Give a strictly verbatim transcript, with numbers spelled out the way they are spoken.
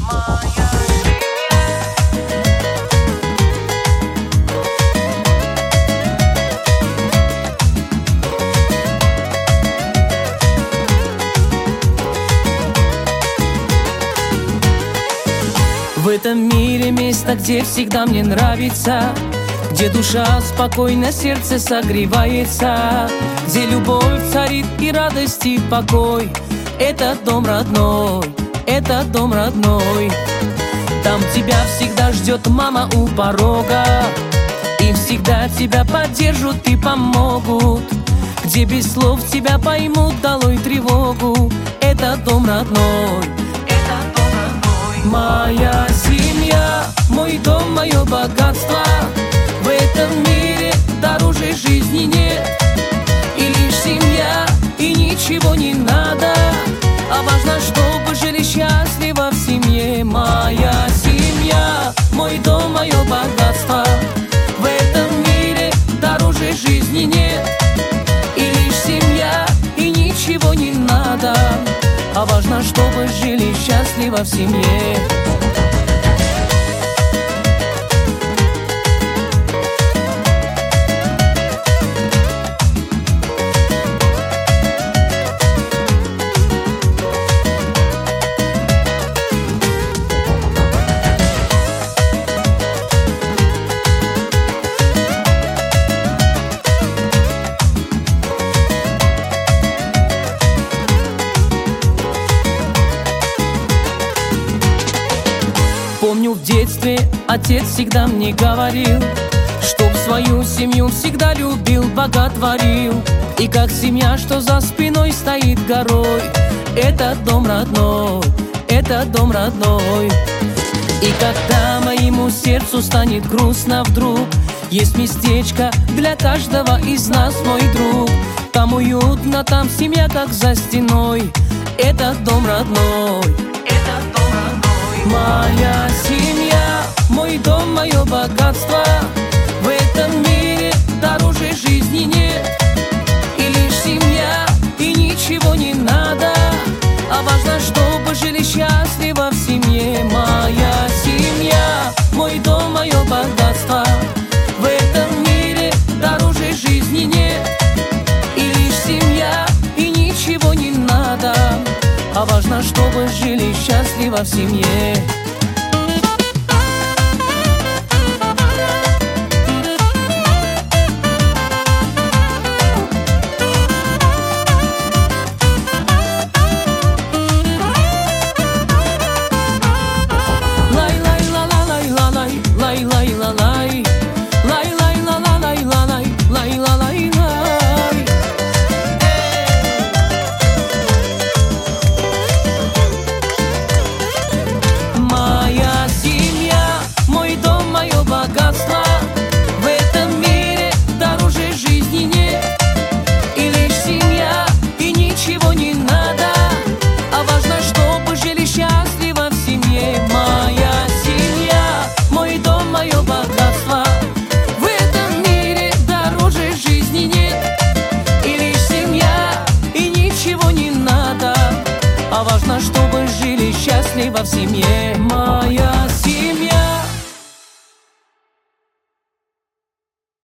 В этом мире место, где всегда мне нравится, где душа спокойно, сердце согревается, где любовь царит и радость и покой. Это дом родной, это дом родной. Там тебя всегда ждет мама у порога, и всегда тебя поддержат и помогут, где без слов тебя поймут, долой тревогу. Это дом родной, это дом родной. Моя семья, мой дом, мое богатство. В этом мире дороже жизни нет. И лишь семья, и ничего не надо, а важно, чтобы жили счастливо в семье. Моя семья, мой дом, мое богатство. В этом мире дороже жизни нет. И лишь семья, и ничего не надо, а важно, чтобы жили счастливо в семье. Помню, в детстве отец всегда мне говорил, чтоб свою семью всегда любил, боготворил. И как семья, что за спиной стоит горой. Это дом родной, это дом родной. И когда моему сердцу станет грустно вдруг, есть местечко для каждого из нас, мой друг. Там уютно, там семья, как за стеной. Это дом родной, это дом родной. Моя семья, мой дом, мое богатство. В этом мире дороже жизни нет. И лишь семья, и ничего не надо, а важно, чтобы жили счастливо в семье. Моя семья, мой дом, мое богатство. В этом мире дороже жизни нет. И лишь семья, и ничего не надо, а важно, чтобы жили счастливо в семье. В этом мире дороже жизни нет. И лишь семья, и ничего не надо, а важно, чтобы жили счастливо в семье. Моя семья, мой дом, мое богатство. В этом мире дороже жизни нет. И лишь семья, и ничего не надо, а важно, чтобы жили счастливо в семье. Моя